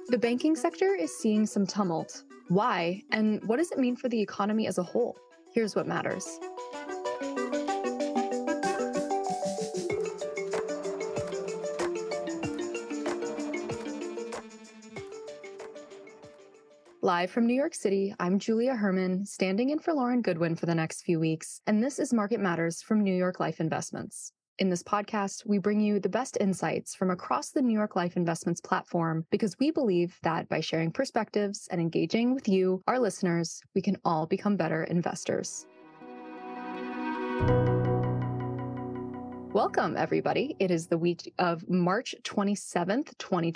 The banking sector is seeing some tumult. Why? And what does it mean for the economy as a whole? Here's what matters. Live from New York City, I'm Julia Herman, standing in for Lauren Goodwin for the next few weeks, and this is Market Matters from New York Life Investments. In this podcast, we bring you the best insights from across the New York Life Investments platform because we believe that by sharing perspectives and engaging with you, our listeners, we can all become better investors. Welcome, everybody. It is the week of March 27th,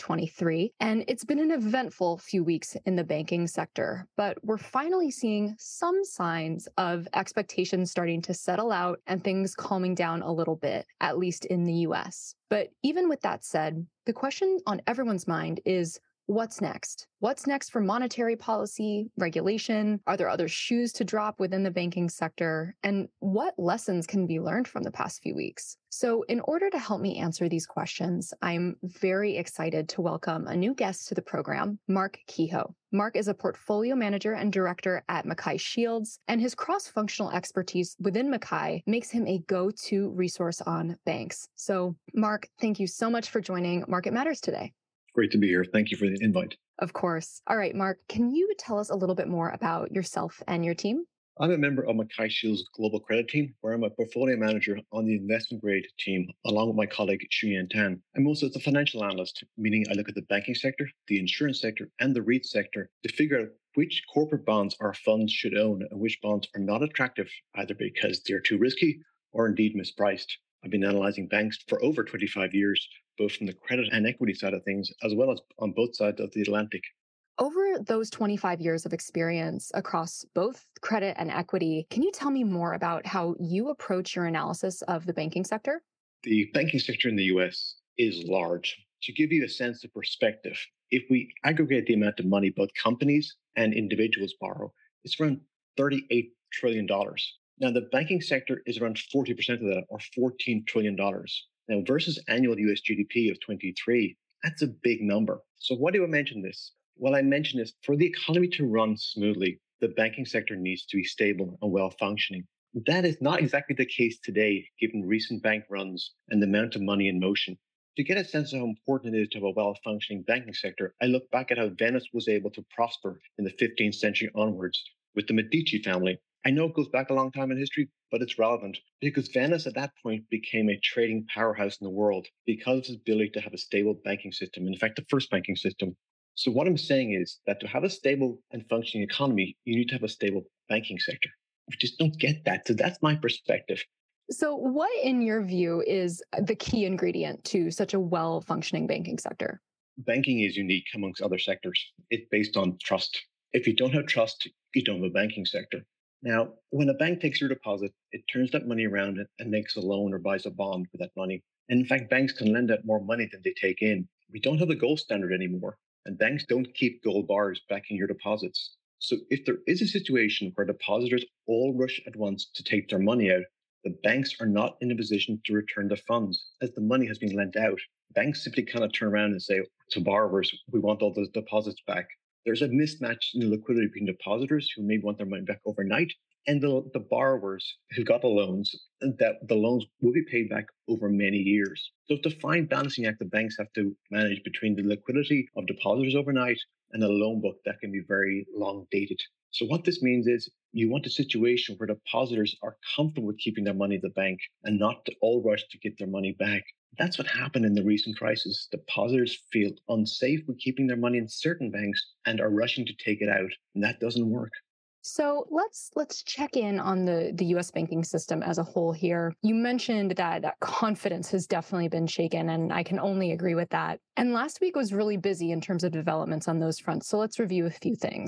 2023, and it's been an eventful few weeks in the banking sector, but we're finally seeing some signs of expectations starting to settle out and things calming down a little bit, at least in the US. But even with that said, the question on everyone's mind is, what's next? What's next for monetary policy, regulation? Are there other shoes to drop within the banking sector? And what lessons can be learned from the past few weeks? So in order to help me answer these questions, I'm very excited to welcome a new guest to the program, Mark Kehoe. Mark is a portfolio manager and director at MacKay Shields, and his cross-functional expertise within MacKay makes him a go-to resource on banks. So Mark, thank you so much for joining Market Matters today. Great to be here. Thank you for the invite. Of course. All right, Mark, can you tell us a little bit more about yourself and your team? I'm a member of MacKay Shields Global Credit Team, where I'm a portfolio manager on the investment grade team, along with my colleague Xuyen Tan. I'm also a financial analyst, meaning I look at the banking sector, the insurance sector, and the REIT sector to figure out which corporate bonds our funds should own and which bonds are not attractive, either because they're too risky or indeed mispriced. I've been analyzing banks for over 25 years, both from the credit and equity side of things, as well as on both sides of the Atlantic. Over those 25 years of experience across both credit and equity, can you tell me more about how you approach your analysis of the banking sector? The banking sector in the US is large. To give you a sense of perspective, if we aggregate the amount of money both companies and individuals borrow, it's around $38 trillion. Now, the banking sector is around 40% of that, or $14 trillion. Now, versus annual US GDP of 23, that's a big number. So why do I mention this? Well, I mention this for the economy to run smoothly, the banking sector needs to be stable and well-functioning. That is not exactly the case today, given recent bank runs and the amount of money in motion. To get a sense of how important it is to have a well-functioning banking sector, I look back at how Venice was able to prosper in the 15th century onwards with the Medici family. I know it goes back a long time in history, but it's relevant because Venice at that point became a trading powerhouse in the world because of its ability to have a stable banking system. In fact, the first banking system. So what I'm saying is that to have a stable and functioning economy, you need to have a stable banking sector. We just don't get that. So that's my perspective. So what, in your view, is the key ingredient to such a well-functioning banking sector? Banking is unique amongst other sectors. It's based on trust. If you don't have trust, you don't have a banking sector. Now, when a bank takes your deposit, it turns that money around and makes a loan or buys a bond with that money. And in fact, banks can lend out more money than they take in. We don't have the gold standard anymore, and banks don't keep gold bars backing your deposits. So if there is a situation where depositors all rush at once to take their money out, the banks are not in a position to return the funds as the money has been lent out. Banks simply kind of turn around and say to borrowers, we want all those deposits back. There's a mismatch in the liquidity between depositors who may want their money back overnight and the borrowers who got the loans, that the loans will be paid back over many years. So it's a fine balancing act the banks have to manage between the liquidity of depositors overnight and a loan book that can be very long dated. So what this means is you want a situation where depositors are comfortable with keeping their money at the bank and not to all rush to get their money back. That's what happened in the recent crisis. Depositors feel unsafe with keeping their money in certain banks and are rushing to take it out. And that doesn't work. So let's check in on the US banking system as a whole here. You mentioned that confidence has definitely been shaken, and I can only agree with that. And last week was really busy in terms of developments on those fronts. So let's review a few things.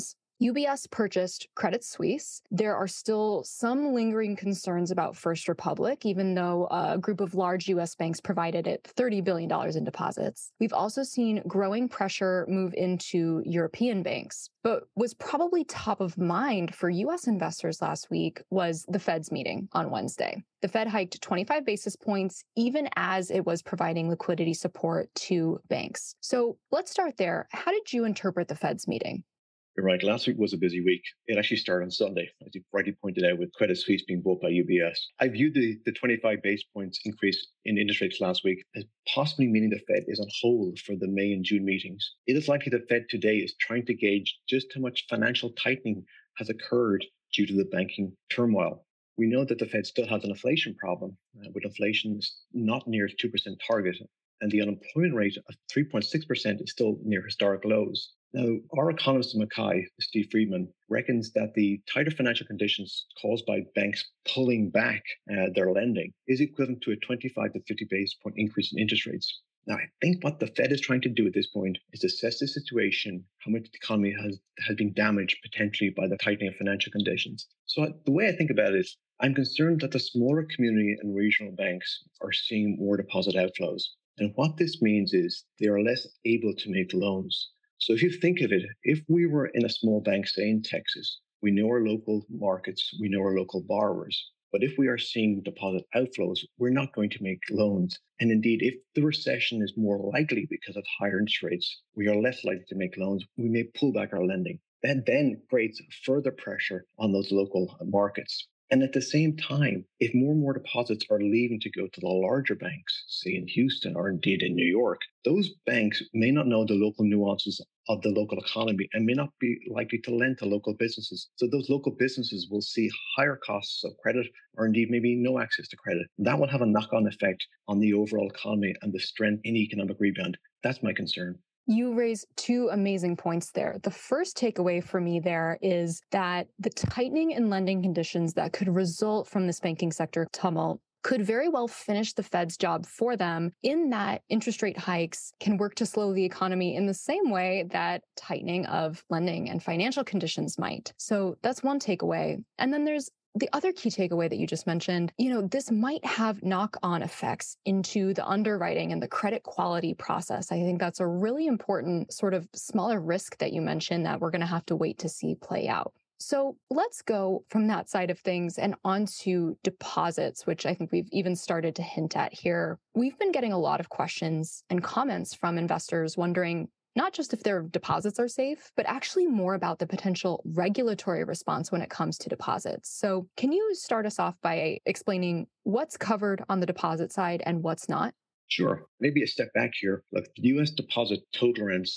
UBS purchased Credit Suisse. There are still some lingering concerns about First Republic, even though a group of large US banks provided it $30 billion in deposits. We've also seen growing pressure move into European banks. But what's probably top of mind for US investors last week was the Fed's meeting on Wednesday. The Fed hiked 25 basis points, even as it was providing liquidity support to banks. So let's start there. How did you interpret the Fed's meeting? You're right. Last week was a busy week. It actually started on Sunday, as you rightly pointed out, with Credit Suisse being bought by UBS. I viewed the 25 base points increase in interest rates last week as possibly meaning the Fed is on hold for the May and June meetings. It is likely the Fed today is trying to gauge just how much financial tightening has occurred due to the banking turmoil. We know that the Fed still has an inflation problem, with inflation not near its 2% target, and the unemployment rate of 3.6% is still near historic lows. Now, our economist in Mackay, Steve Friedman, reckons that the tighter financial conditions caused by banks pulling back their lending is equivalent to a 25 to 50 basis point increase in interest rates. Now, I think what the Fed is trying to do at this point is assess the situation, how much the economy has been damaged potentially by the tightening of financial conditions. So the way I think about it is, I'm concerned that the smaller community and regional banks are seeing more deposit outflows. And what this means is they are less able to make loans. So if you think of it, if we were in a small bank, say in Texas, we know our local markets, we know our local borrowers. But if we are seeing deposit outflows, we're not going to make loans. And indeed, if the recession is more likely because of higher interest rates, we are less likely to make loans. We may pull back our lending. That then creates further pressure on those local markets. And at the same time, if more and more deposits are leaving to go to the larger banks, say in Houston or indeed in New York, those banks may not know the local nuances of the local economy and may not be likely to lend to local businesses. So those local businesses will see higher costs of credit or indeed maybe no access to credit. That will have a knock-on effect on the overall economy and the strength in economic rebound. That's my concern. You raise two amazing points there. The first takeaway for me there is that the tightening in lending conditions that could result from this banking sector tumult could very well finish the Fed's job for them, in that interest rate hikes can work to slow the economy in the same way that tightening of lending and financial conditions might. So that's one takeaway. And then there's the other key takeaway that you just mentioned. This might have knock-on effects into the underwriting and the credit quality process. I think that's a really important sort of smaller risk that you mentioned that we're going to have to wait to see play out. So let's go from that side of things and onto deposits, which I think we've even started to hint at here. We've been getting a lot of questions and comments from investors wondering not just if their deposits are safe, but actually more about the potential regulatory response when it comes to deposits. So can you start us off by explaining what's covered on the deposit side and what's not? Sure. Maybe a step back here. Look, the US deposit total around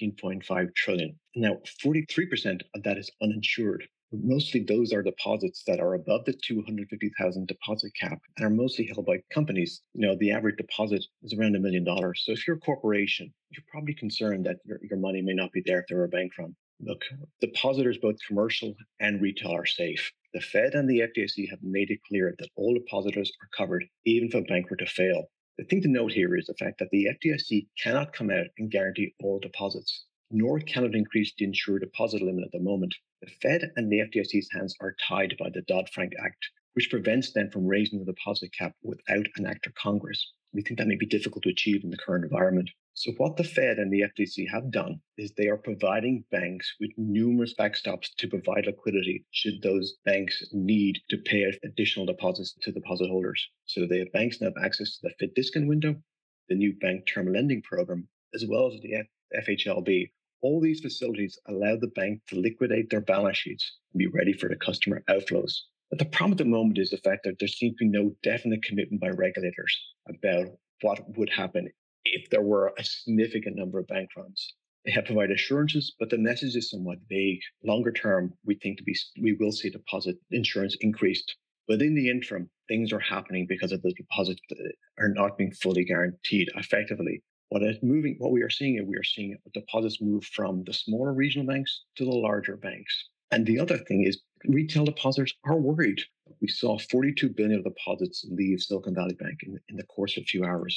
17.5 trillion. Now, 43% of that is uninsured. Mostly those are deposits that are above the 250,000 deposit cap and are mostly held by companies. The average deposit is around $1 million. So if you're a corporation, you're probably concerned that your money may not be there if there were a bank run. Look, depositors, both commercial and retail, are safe. The Fed and the FDIC have made it clear that all depositors are covered, even if a bank were to fail. The thing to note here is the fact that the FDIC cannot come out and guarantee all deposits, nor can it increase the insured deposit limit at the moment. The Fed and the FDIC's hands are tied by the Dodd-Frank Act, which prevents them from raising the deposit cap without an act of Congress. We think that may be difficult to achieve in the current environment. So what the Fed and the FDIC have done is they are providing banks with numerous backstops to provide liquidity should those banks need to pay out additional deposits to deposit holders. So they have banks now have access to the FIT discount window, the new bank term lending program, as well as the FHLB. All these facilities allow the bank to liquidate their balance sheets and be ready for the customer outflows. But the problem at the moment is the fact that there seems to be no definite commitment by regulators about what would happen if there were a significant number of bank runs. They have provided assurances, but the message is somewhat vague. Longer term, we think we will see deposit insurance increased. But in the interim, things are happening because of the deposits that are not being fully guaranteed effectively. What we are seeing deposits move from the smaller regional banks to the larger banks. And the other thing is retail depositors are worried. We saw 42 billion of deposits leave Silicon Valley Bank in the course of a few hours.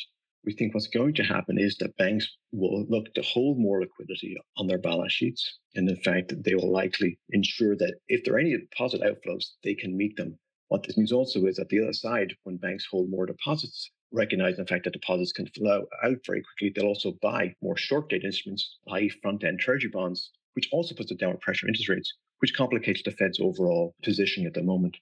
We think what's going to happen is that banks will look to hold more liquidity on their balance sheets. And in fact, they will likely ensure that if there are any deposit outflows, they can meet them. What this means also is that the other side, when banks hold more deposits, recognize the fact that deposits can flow out very quickly, they'll also buy more short-dated instruments, i.e. front-end treasury bonds, which also puts a downward pressure on interest rates, which complicates the Fed's overall position at the moment.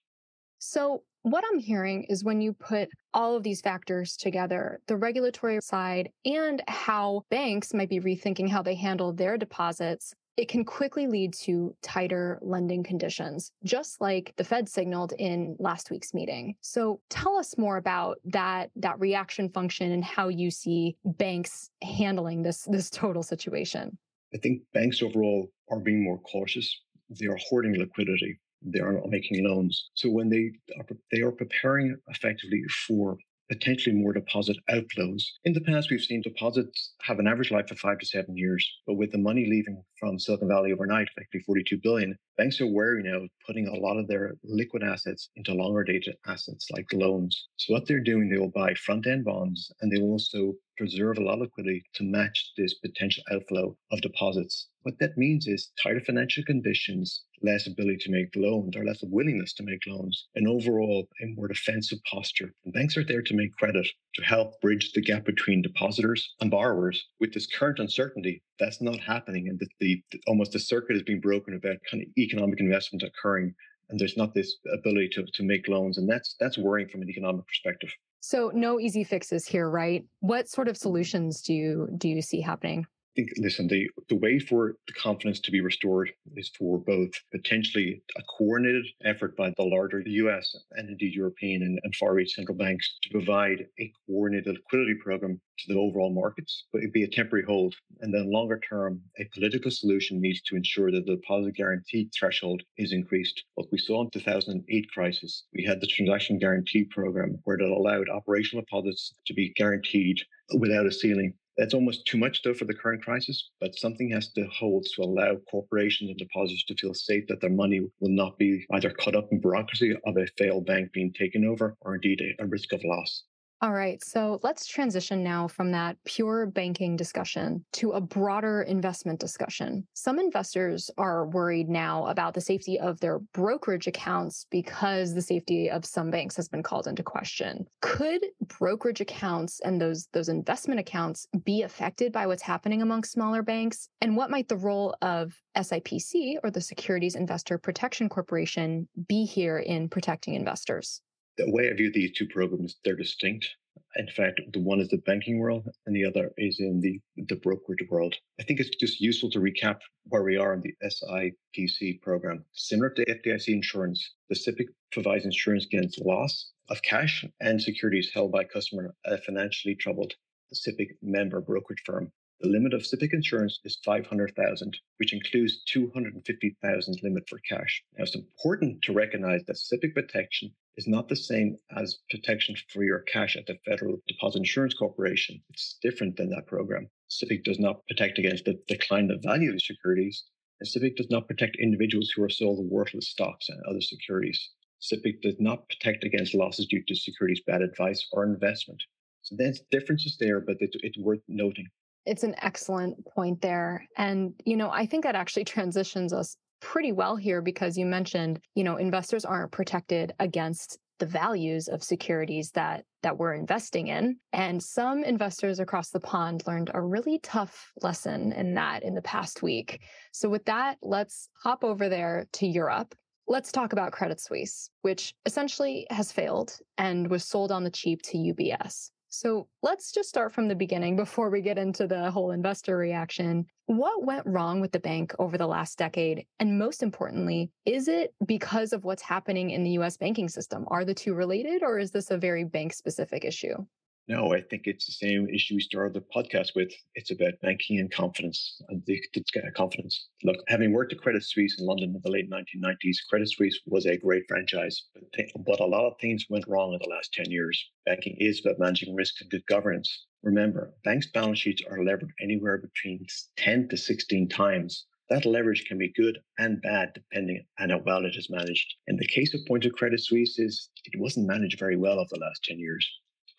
So, what I'm hearing is when you put all of these factors together, the regulatory side and how banks might be rethinking how they handle their deposits, it can quickly lead to tighter lending conditions, just like the Fed signaled in last week's meeting. So tell us more about that reaction function and how you see banks handling this total situation. I think banks overall are being more cautious. They are hoarding liquidity. They are not making loans. So when they are preparing effectively for potentially more deposit outflows. In the past, we've seen deposits have an average life of 5 to 7 years, but with the money leaving from Silicon Valley overnight, effectively 42 billion, banks are wary now of putting a lot of their liquid assets into longer dated assets like loans. So what they're doing, they will buy front-end bonds and they will also preserve a lot of liquidity to match this potential outflow of deposits. What that means is tighter financial conditions, less ability to make loans or less willingness to make loans, and overall a more defensive posture. And banks are there to make credit, to help bridge the gap between depositors and borrowers. With this current uncertainty, that's not happening, and almost the circuit is being broken about kind of economic investment occurring, and there's not this ability to make loans, and that's worrying from an economic perspective. So no easy fixes here, right? What sort of solutions do you see happening? I think, listen, the way for the confidence to be restored is for both potentially a coordinated effort by the larger US and indeed European and Far East central banks to provide a coordinated liquidity program to the overall markets, but it'd be a temporary hold. And then longer term, a political solution needs to ensure that the deposit guarantee threshold is increased. What we saw in the 2008 crisis, we had the transaction guarantee program where it allowed operational deposits to be guaranteed without a ceiling. That's almost too much, though, for the current crisis, but something has to hold to allow corporations and depositors to feel safe that their money will not be either caught up in bureaucracy of a failed bank being taken over or indeed a risk of loss. All right, so let's transition now from that pure banking discussion to a broader investment discussion. Some investors are worried now about the safety of their brokerage accounts because the safety of some banks has been called into question. Could brokerage accounts and those investment accounts be affected by what's happening among smaller banks? And what might the role of SIPC, or the Securities Investor Protection Corporation, be here in protecting investors? The way I view these two programs, they're distinct. In fact, the one is the banking world and the other is in the brokerage world. I think it's just useful to recap where we are in the SIPC program. Similar to FDIC insurance, the SIPC provides insurance against loss of cash and securities held by a customer financially troubled, the SIPC member brokerage firm. The limit of SIPC insurance is $500,000, which includes $250,000 limit for cash. Now, it's important to recognize that SIPC protection is not the same as protection for your cash at the Federal Deposit Insurance Corporation. It's different than that program. SIPC does not protect against the decline of value of securities, and SIPC does not protect individuals who are sold worthless stocks and other securities. SIPC does not protect against losses due to securities bad advice or investment. So there's differences there, but it's worth noting. It's an excellent point there. And, I think that actually transitions us pretty well here because you mentioned, investors aren't protected against the values of securities that we're investing in. And some investors across the pond learned a really tough lesson in the past week. So with that, let's hop over there to Europe. Let's talk about Credit Suisse, which essentially has failed and was sold on the cheap to UBS. So let's just start from the beginning before we get into the whole investor reaction. What went wrong with the bank over the last decade? And most importantly, is it because of what's happening in the US banking system? Are the two related, or is this a very bank-specific issue? No, I think it's the same issue we started the podcast with. It's about banking and confidence and the confidence. Look, having worked at Credit Suisse in London in the late 1990s, Credit Suisse was a great franchise, but a lot of things went wrong in the last 10 years. Banking is about managing risk and good governance. Remember, banks' balance sheets are levered anywhere between 10 to 16 times. That leverage can be good and bad depending on how well it is managed. In the case of Point of Credit Suisse, it wasn't managed very well over the last 10 years.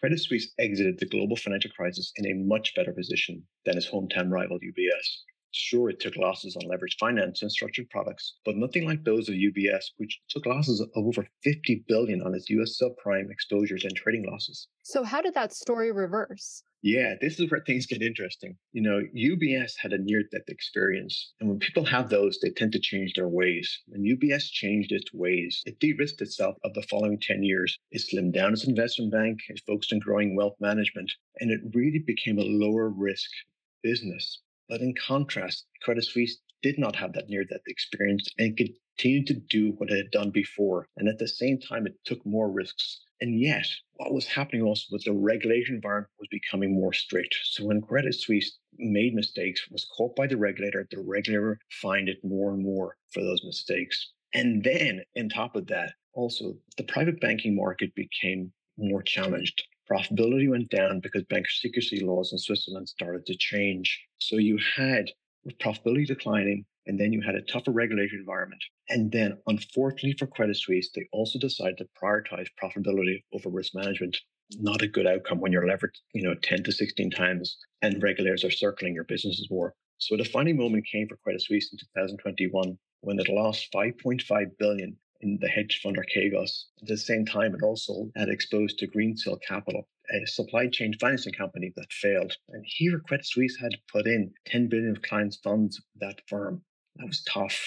Credit Suisse exited the global financial crisis in a much better position than its hometown rival UBS. Sure, it took losses on leveraged finance and structured products, but nothing like those of UBS, which took losses of over 50 billion on its US subprime exposures and trading losses. So, how did that story reverse? Yeah, this is where things get interesting. UBS had a near death experience. And when people have those, they tend to change their ways. When UBS changed its ways, it de risked itself of the following 10 years. It slimmed down its investment bank, it focused on growing wealth management, and it really became a lower risk business. But in contrast, Credit Suisse did not have that near death experience and continued to do what it had done before. And at the same time, it took more risks. And yet, what was happening also was the regulation environment was becoming more strict. So when Credit Suisse made mistakes, was caught by the regulator fined it more and more for those mistakes. And then, on top of that, also the private banking market became more challenged. Profitability went down because bank secrecy laws in Switzerland started to change. So you had with profitability declining, and then you had a tougher regulatory environment. And then, unfortunately for Credit Suisse, they also decided to prioritize profitability over risk management. Not a good outcome when you're levered, 10 to 16 times, and regulators are circling your businesses more. So the defining moment came for Credit Suisse in 2021 when it lost 5.5 billion in the hedge fund Archegos. At the same time, it also had exposed to Greensill Capital, a supply chain financing company that failed. And here, Credit Suisse had to put in 10 billion of clients' funds with that firm. That was tough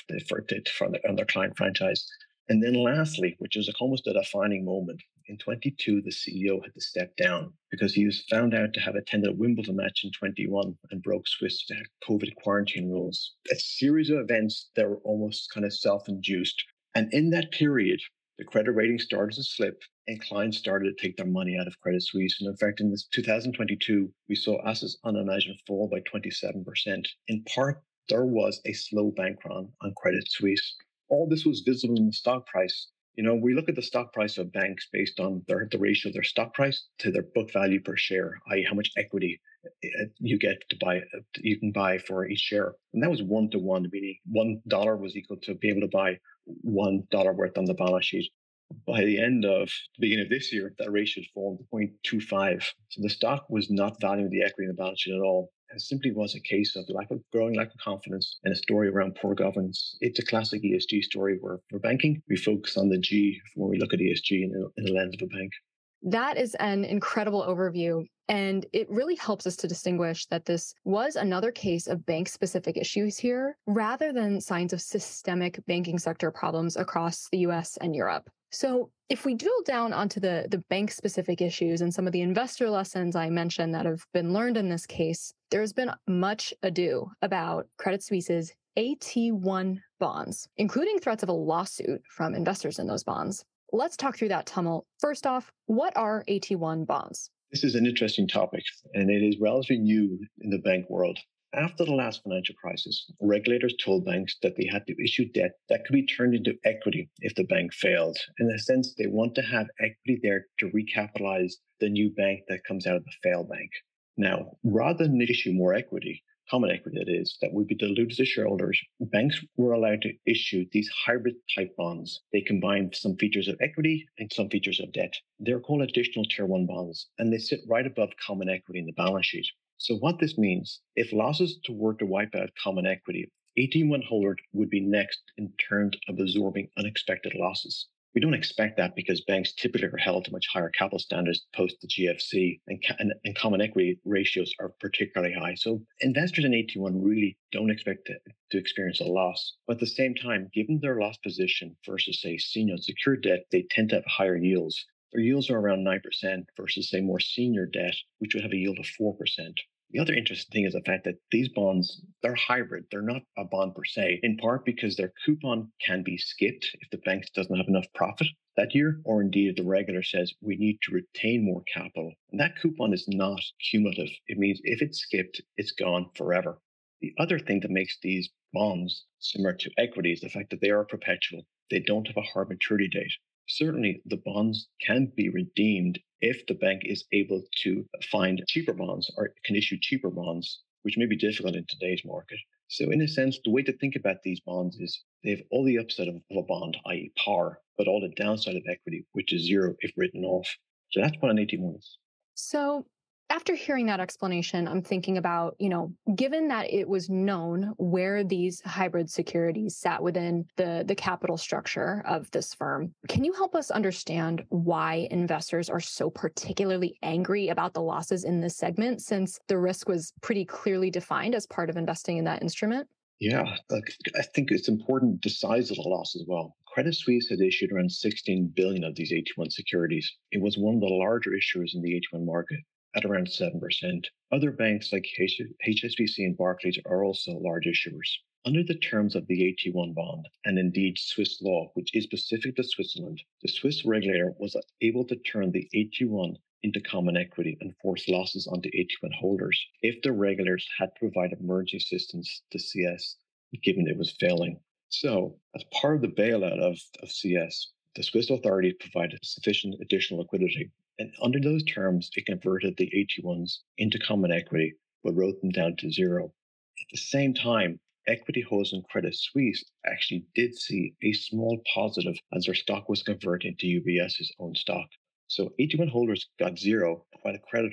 on their client franchise. And then lastly, which is almost a defining moment, in 22, the CEO had to step down because he was found out to have attended a Wimbledon match in 21 and broke Swiss COVID quarantine rules. A series of events that were almost kind of self-induced. And in that period, the credit rating started to slip and clients started to take their money out of Credit Suisse. And in fact, in this 2022, we saw assets under management fall by 27%. In part, there was a slow bank run on Credit Suisse. All this was visible in the stock price. We look at the stock price of banks based on the ratio of their stock price to their book value per share, i.e., how much equity you can buy for each share. And that was 1-to-1, meaning $1 was equal to be able to buy $1 worth on the balance sheet. By the end of the beginning of this year, that ratio had fallen to 0.25. So the stock was not valuing the equity in the balance sheet at all. It simply was a case of growing lack of confidence and a story around poor governance. It's a classic ESG story where for banking, we focus on the G when we look at ESG in the lens of a bank. That is an incredible overview. And it really helps us to distinguish that this was another case of bank-specific issues here, rather than signs of systemic banking sector problems across the US and Europe. So if we drill down onto the bank-specific issues and some of the investor lessons I mentioned that have been learned in this case, there's been much ado about Credit Suisse's AT1 bonds, including threats of a lawsuit from investors in those bonds. Let's talk through that tumult. First off, what are AT1 bonds? This is an interesting topic, and it is relatively new in the bank world. After the last financial crisis, regulators told banks that they had to issue debt that could be turned into equity if the bank failed. In a sense, they want to have equity there to recapitalize the new bank that comes out of the failed bank. Now, rather than issue more equity, common equity that is, that would be diluted to shareholders, banks were allowed to issue these hybrid type bonds. They combine some features of equity and some features of debt. They're called additional tier 1 bonds, and they sit right above common equity in the balance sheet. So what this means, if losses were to wipe out common equity, AT1 holders would be next in terms of absorbing unexpected losses. We don't expect that because banks typically are held to much higher capital standards post the GFC, and common equity ratios are particularly high. So investors in AT1 really don't expect to experience a loss. But at the same time, given their loss position versus, say, senior secured debt, they tend to have higher yields. Their yields are around 9% versus, say, more senior debt, which would have a yield of 4%. The other interesting thing is the fact that these bonds, they're hybrid. They're not a bond per se, in part because their coupon can be skipped if the bank doesn't have enough profit that year, or indeed if the regulator says we need to retain more capital. And that coupon is not cumulative. It means if it's skipped, it's gone forever. The other thing that makes these bonds similar to equity is the fact that they are perpetual. They don't have a hard maturity date. Certainly, the bonds can be redeemed if the bank is able to find cheaper bonds or can issue cheaper bonds, which may be difficult in today's market. So in a sense, the way to think about these bonds is they have all the upside of a bond, i.e. par, but all the downside of equity, which is zero if written off. So that's what an AT1 is. So, after hearing that explanation, I'm thinking about, given that it was known where these hybrid securities sat within the capital structure of this firm, can you help us understand why investors are so particularly angry about the losses in this segment since the risk was pretty clearly defined as part of investing in that instrument? Yeah, I think it's important to size of the loss as well. Credit Suisse had issued around 16 billion of these AT1 securities. It was one of the larger issuers in the AT1 market at around 7%. Other banks like HSBC and Barclays are also large issuers. Under the terms of the AT1 bond, and indeed Swiss law, which is specific to Switzerland, the Swiss regulator was able to turn the AT1 into common equity and force losses onto AT1 holders if the regulators had provided emergency assistance to CS, given it was failing. So, as part of the bailout of CS, the Swiss authorities provided sufficient additional liquidity. And under those terms, it converted the AT1s into common equity, but wrote them down to zero. At the same time, equity holders in Credit Suisse actually did see a small positive as their stock was converted to UBS's own stock. So AT1 holders got zero, while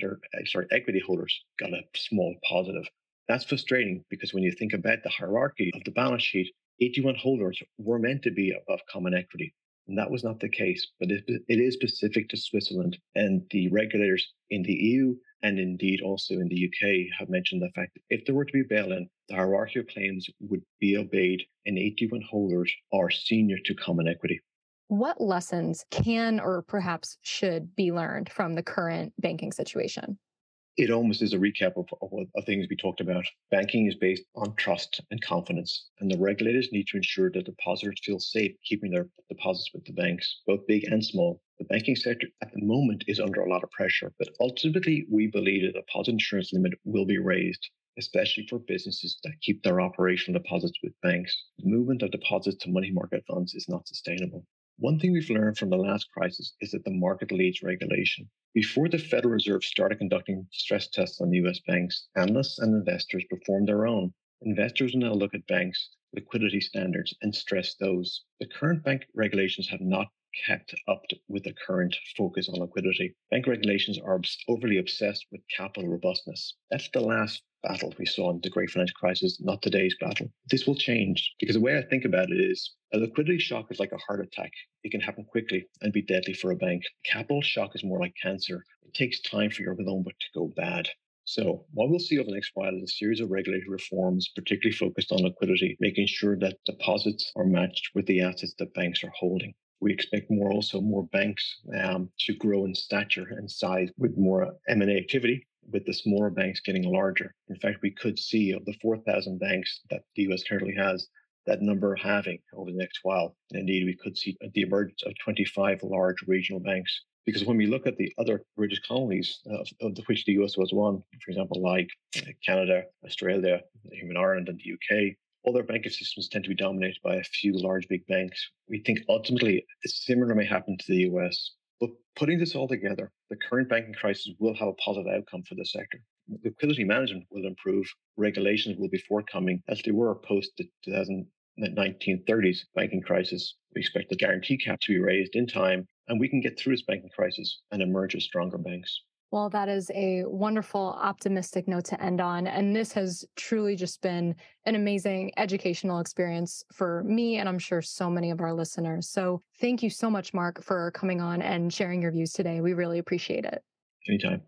equity holders got a small positive. That's frustrating because when you think about the hierarchy of the balance sheet, AT1 holders were meant to be above common equity. And that was not the case, but it is specific to Switzerland. And the regulators in the EU and indeed also in the UK have mentioned the fact that if there were to be bail-in, the hierarchy of claims would be obeyed and AT1 holders are senior to common equity. What lessons can or perhaps should be learned from the current banking situation? It almost is a recap of things we talked about. Banking is based on trust and confidence, and the regulators need to ensure that depositors feel safe keeping their deposits with the banks, both big and small. The banking sector at the moment is under a lot of pressure, but ultimately we believe that the deposit insurance limit will be raised, especially for businesses that keep their operational deposits with banks. The movement of deposits to money market funds is not sustainable. One thing we've learned from the last crisis is that the market leads regulation. Before the Federal Reserve started conducting stress tests on US banks, analysts and investors performed their own. Investors now look at banks' liquidity standards and stress those. The current bank regulations have not kept up with the current focus on liquidity. Bank regulations are overly obsessed with capital robustness. That's the last battle we saw in the Great Financial Crisis, not today's battle. This will change because the way I think about it is a liquidity shock is like a heart attack. It can happen quickly and be deadly for a bank. Capital shock is more like cancer. It takes time for your loan book to go bad. So what we'll see over the next while is a series of regulatory reforms, particularly focused on liquidity, making sure that deposits are matched with the assets that banks are holding. We expect more banks to grow in stature and size with more M&A activity, with the smaller banks getting larger. In fact, we could see of the 4,000 banks that the US currently has, that number halving over the next while. And indeed, we could see the emergence of 25 large regional banks. Because when we look at the other British colonies, of which the US was one, for example, like Canada, Australia, even Ireland and the UK, all their banking systems tend to be dominated by a few large big banks. We think ultimately a similar may happen to the US. But putting this all together, the current banking crisis will have a positive outcome for the sector. Liquidity management will improve. Regulations will be forthcoming as they were post the 1930s banking crisis. We expect the guarantee cap to be raised in time, and we can get through this banking crisis and emerge as stronger banks. Well, that is a wonderful, optimistic note to end on. And this has truly just been an amazing educational experience for me, and I'm sure so many of our listeners. So thank you so much, Mark, for coming on and sharing your views today. We really appreciate it. Anytime.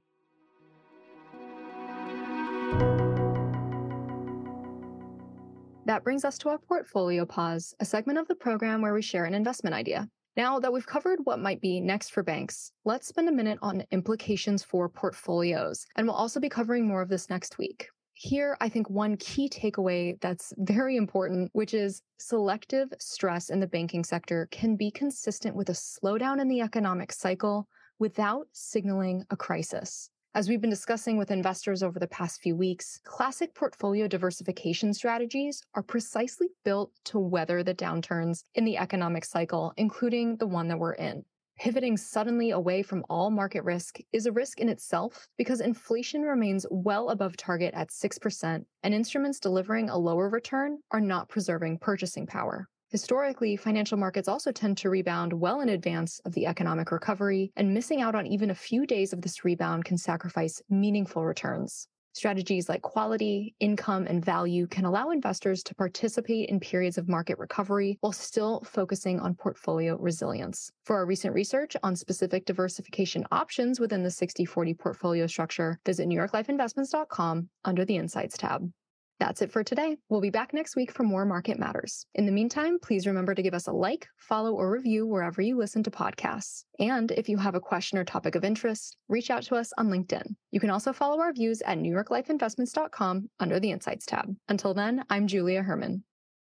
That brings us to our Portfolio Pause, a segment of the program where we share an investment idea. Now that we've covered what might be next for banks, let's spend a minute on implications for portfolios, and we'll also be covering more of this next week. Here, I think one key takeaway that's very important, which is selective stress in the banking sector can be consistent with a slowdown in the economic cycle without signaling a crisis. As we've been discussing with investors over the past few weeks, classic portfolio diversification strategies are precisely built to weather the downturns in the economic cycle, including the one that we're in. Pivoting suddenly away from all market risk is a risk in itself because inflation remains well above target at 6%, and instruments delivering a lower return are not preserving purchasing power. Historically, financial markets also tend to rebound well in advance of the economic recovery, and missing out on even a few days of this rebound can sacrifice meaningful returns. Strategies like quality, income, and value can allow investors to participate in periods of market recovery while still focusing on portfolio resilience. For our recent research on specific diversification options within the 60/40 portfolio structure, visit NewYorkLifeInvestments.com under the Insights tab. That's it for today. We'll be back next week for more Market Matters. In the meantime, please remember to give us a like, follow, or review wherever you listen to podcasts. And if you have a question or topic of interest, reach out to us on LinkedIn. You can also follow our views at NewYorkLifeInvestments.com under the Insights tab. Until then, I'm Julia Herman.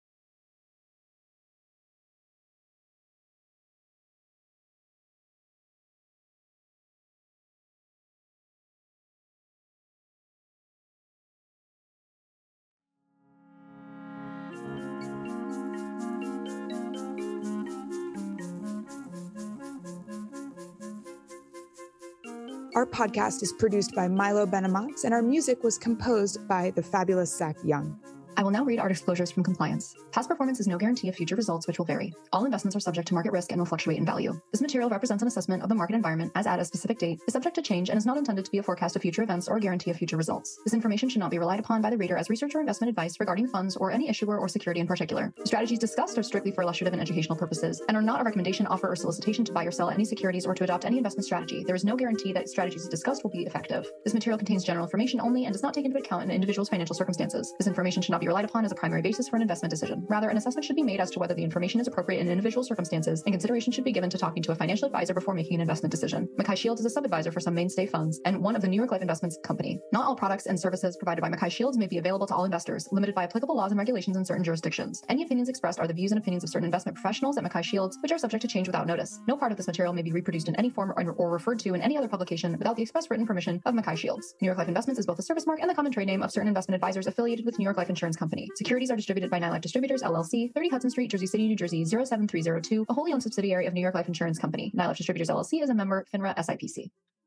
Our podcast is produced by Milo Benamatz, and our music was composed by the fabulous Zach Young. I will now read our disclosures from compliance. Past performance is no guarantee of future results, which will vary. All investments are subject to market risk and will fluctuate in value. This material represents an assessment of the market environment as at a specific date, is subject to change, and is not intended to be a forecast of future events or a guarantee of future results. This information should not be relied upon by the reader as research or investment advice regarding funds or any issuer or security in particular. The strategies discussed are strictly for illustrative and educational purposes and are not a recommendation, offer, or solicitation to buy or sell any securities or to adopt any investment strategy. There is no guarantee that strategies discussed will be effective. This material contains general information only and does not take into account an individual's financial circumstances. This information should not be relied upon as a primary basis for an investment decision. Rather, an assessment should be made as to whether the information is appropriate in individual circumstances, and consideration should be given to talking to a financial advisor before making an investment decision. MacKay Shields is a sub-advisor for some mainstay funds and one of the New York Life Investments Company. Not all products and services provided by MacKay Shields may be available to all investors, limited by applicable laws and regulations in certain jurisdictions. Any opinions expressed are the views and opinions of certain investment professionals at MacKay Shields, which are subject to change without notice. No part of this material may be reproduced in any form or referred to in any other publication without the express written permission of MacKay Shields. New York Life Investments is both the service mark and the common trade name of certain investment advisors affiliated with New York Life Insurance Company. Securities are distributed by Nylife Distributors, LLC, 30 Hudson Street, Jersey City, New Jersey, 07302, a wholly owned subsidiary of New York Life Insurance Company. Nylife Distributors, LLC is a member, FINRA SIPC.